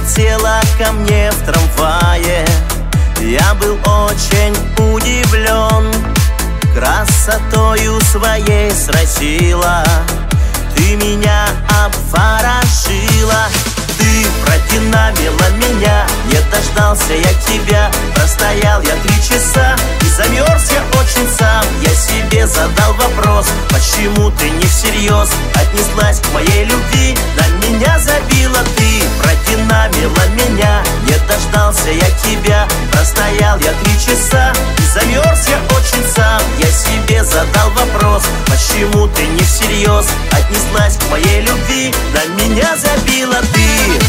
подсела ко мне в трамвае. Я был очень удивлен, красотою своей сразила. Ты меня обворожила, ты продинамила меня. Не дождался я тебя, простоял я 3 часа и замерз я очень сам. Я себе задал вопрос, почему ты не всерьез отнеслась к моей любви, на меня забила ты, продинамила меня. Не дождался я тебя, простоял я 3 часа и замерз я очень сам. Я себе задал вопрос, почему ты не всерьез отнеслась к моей любви, на меня забила ты.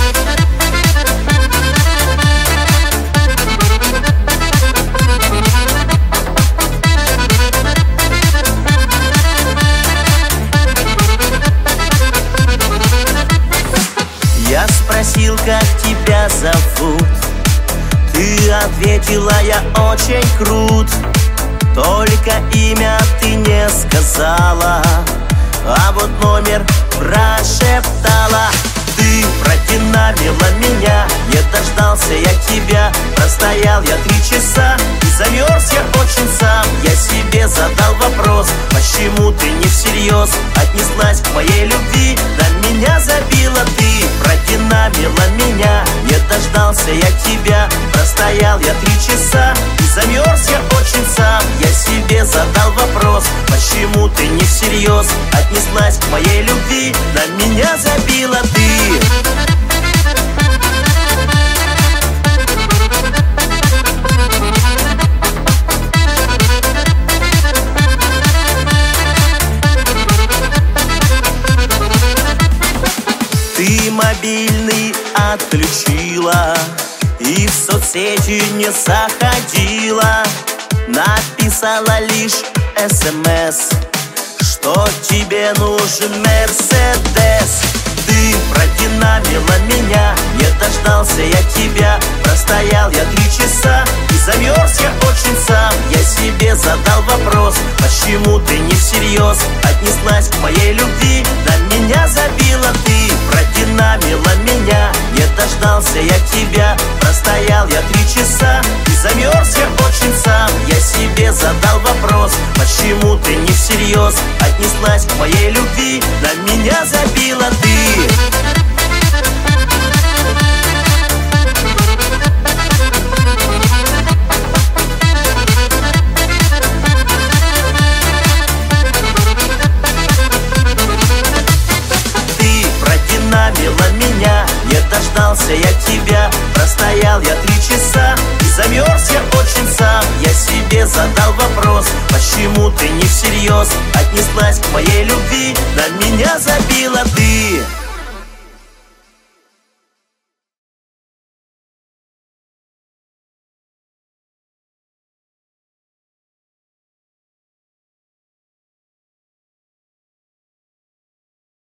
Я спросил, как тебя зовут. Ты ответила, я очень крут. Только имя ты не сказала, а вот номер прошептала. Ты продинамила меня, не дождался я тебя, простоял я 3 часа и замерз я очень сам. Я себе задал вопрос, почему ты не всерьез отнеслась к моей любви, на меня забила ты, продинамила меня. Не дождался я тебя, простоял я 3 часа и замерз я очень сам. Я себе задал вопрос, почему ты не всерьез отнеслась к моей любви, на меня забила ты. Ты мобильный отключила и в соцсети не заходила. Написала лишь СМС, что тебе нужен Мерседес. Ты продинамила меня, не дождался я тебя, простоял я 3 часа и замерз я очень сам. Я себе задал вопрос, почему ты не всерьез отнеслась к моей любви, на меня забила ты, продинамила меня. Не дождался я тебя, простоял я 3 часа и замерз я очень сам. Я себе задал вопрос, почему ты не всерьез отнеслась к моей любви, на меня забила ты. Ты продинамила меня, не дождался я тебя, простоял я 3 часа и замерз я очень сам. Я себе задал вопрос, почему ты не всерьез отнеслась к моей любви, на меня забила ты.